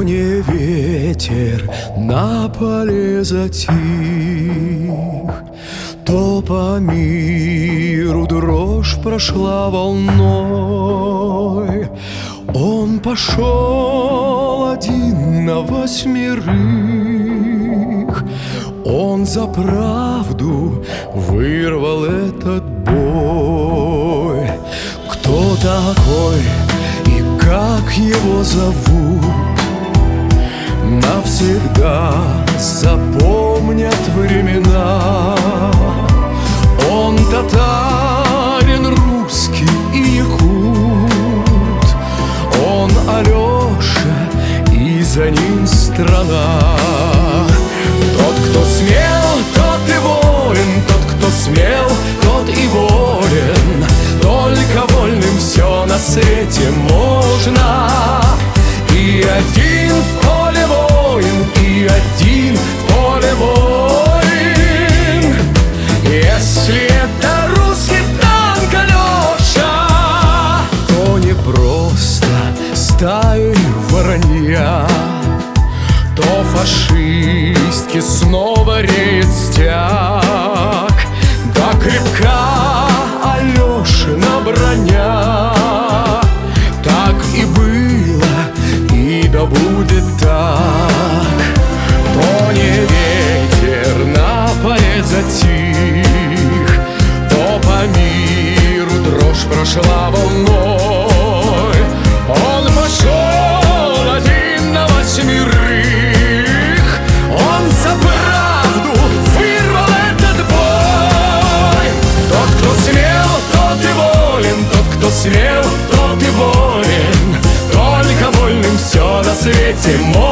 не ветер на поле затих, то по миру дрожь прошла волной. Он пошел один на 8, он за правду вырвал этот бой. Кто такой и как его зовут, навсегда запомнят времена. Он татарин, русский и якут, он Алеша, и за ним страна. Тот, кто смел, тот и воин, тот, кто смел, тот и волен. Только вольным все на свете можно. И один в поле воин, и один в поле воин. Если это русский танк Алеша, то не просто стаи воронья, то фашистки снова реет стяг. Да крепка Алешина броня, так и было, и да будет так. То не ветер на поле затих, то по миру дрожь прошла волной. Он пошел один на 8, он за правду вырвал этот бой. Тот, кто смел, тот и волен, тот, кто смел, тот и волен. Только вольным все на свете можно.